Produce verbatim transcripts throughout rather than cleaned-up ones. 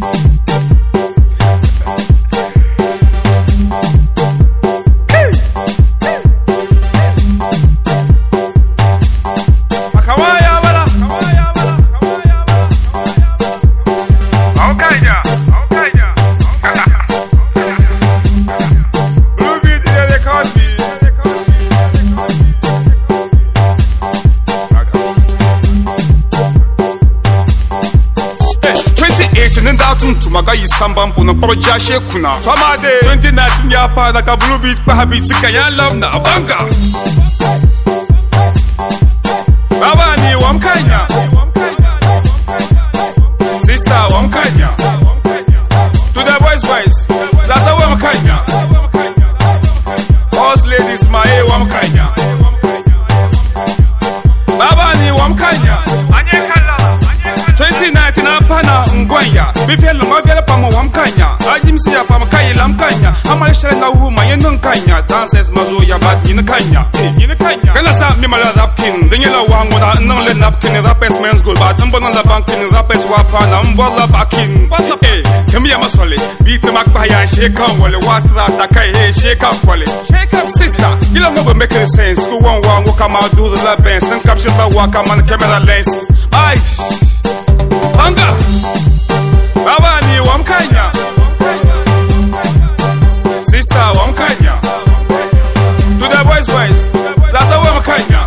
Maga isamba mpuno proja shekuna Twamade twenty nineteen ya pa Daka blue beat pa habit sika ya love na abanga Baba ni wamkanya Sister wamkanya To the boys boys That's a wamkanya Boss ladies ma e wamkanya Baba ni wamkanya twenty nineteen apana ngwanya bifelo ngavela pamo wamkanya ajimsi ya pamo kayila mkanya amalishele na uhuma yenkanya dances mazo ya bad yinkanya yinkanya kala sa mi mala rapkin dingela wangu na nle napkin rapes men's goal but mbona la bankin rapes wapa na mbola bakin eh kemi ya masole beat makba ya shake on wale watra takai he shake up wale shake up sister ila mo make sense go one wangu kama do the benz and capture ba waka man camera lens ai Banga Baba ni wamkanya Sister wamkanya To the boys boys That's a wamkanya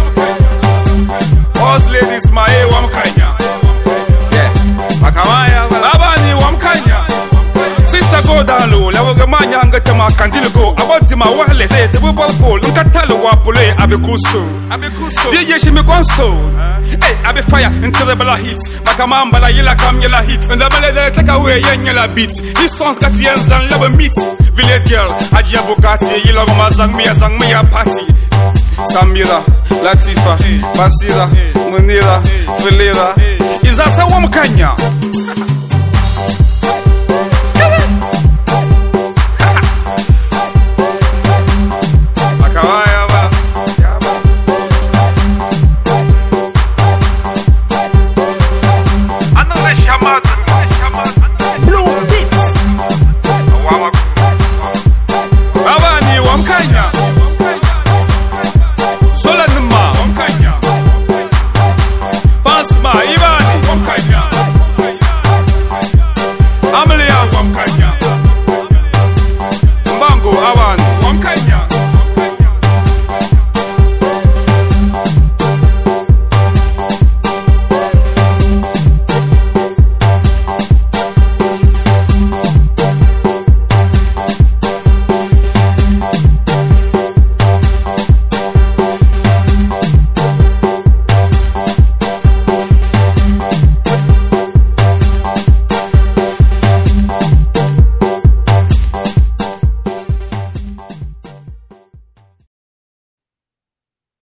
Boss ladies ma e wamkanya Yeah Makamaya Baba ni wamkanya Sister go down low Lawa gamanya anga tema kandil go Aboti ma wahle Say the bubble pole Nkatalo wapule abikusu Abikusu D J shimi konso Hey, I be fire into the bala hits. Makamamba la yela kam yela hits. And the bala they take away yen yela beats. These songs got yens and love meat. Village girl, Aji Bugatti, yela goma zang me a zang me a party. Samira, Latifa, Basira, Munira, Felira. Is that a wamkanya?